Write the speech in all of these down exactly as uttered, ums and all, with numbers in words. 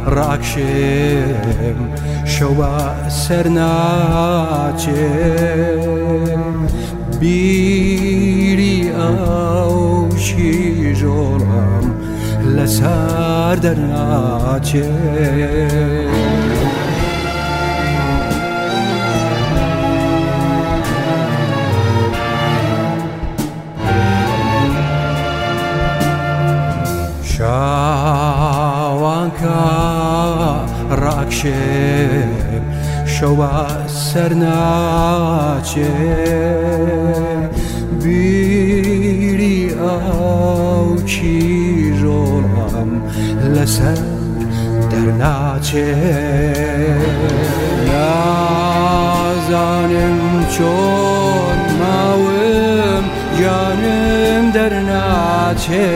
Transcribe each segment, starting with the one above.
ڕاکشێم شەوە سەرناچێ بیری ئەو شیژۆڵم لەسەر دەرناچێ شاوانکە ڕاکشێم شەوە سەرناچێ بیری ئەو چیژۆڵم لەسەر دەرناچێ نازانم چۆن ماوم گیانم دەرناچێ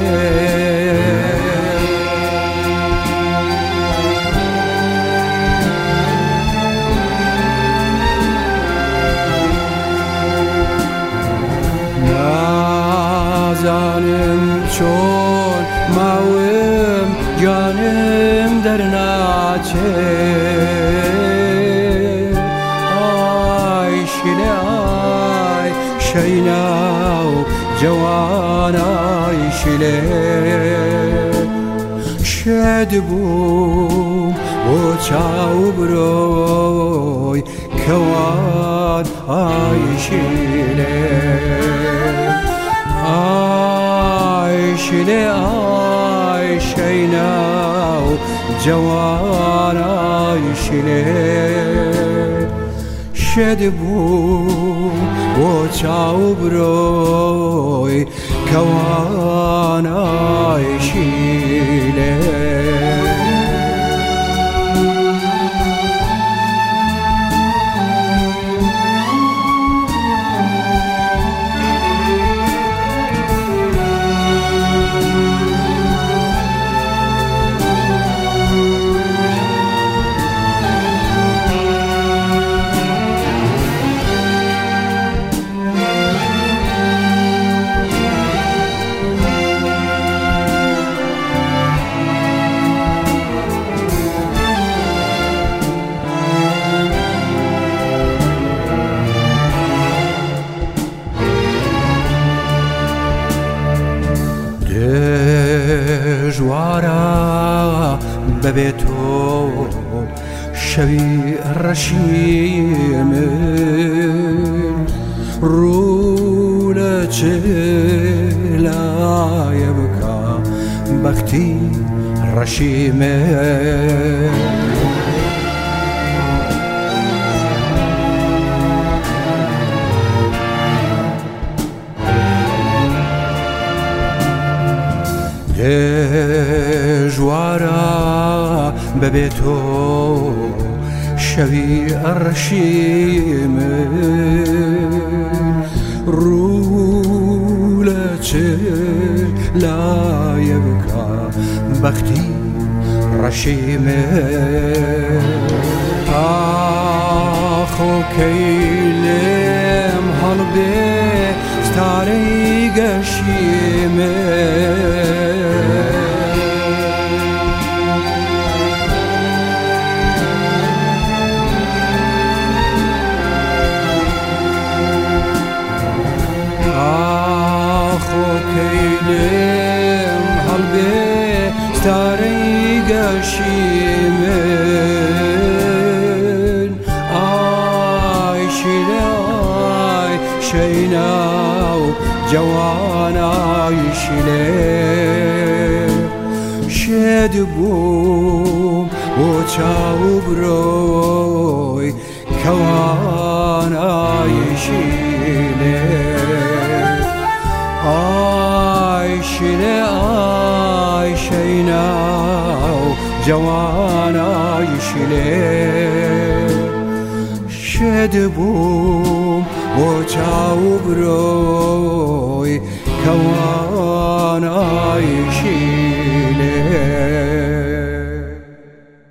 نازانم چۆن ماوم گیانم دەرناچێ ئای شیلێ ئای شەینا و جەوانای شیلێ شێد بووم بۆ چاوبرۆی کەوان ئای شیلێ ئای شیلێ ئای شەینا و جەوانای شیلێ شێد بووم بۆ چاوبرۆی کەوانای شیلێ دژوارە بەبێ تۆ شەوی ڕەشی من ڕوو لە چلایە بکە بەختی ڕەشی من دژوارە بەبێ تۆ شەوی ئەڕەشی من ڕوو لە چلایە بکە بەختی ڕەشی من ئاخۆکەی لێم هەڵبێ ستارەی گەشی من لێم هەڵبێ ستارەی گەشی من ئای شیلێ ئای شەینا و جەوانای شیلێ شێد بووم بۆ چاوبرۆی کەوانای شیلێ ئای شیلێ ئای شەینا و جەوانای شیلێ شێد بووم بۆ چاوبرۆی کەوانای شیلێ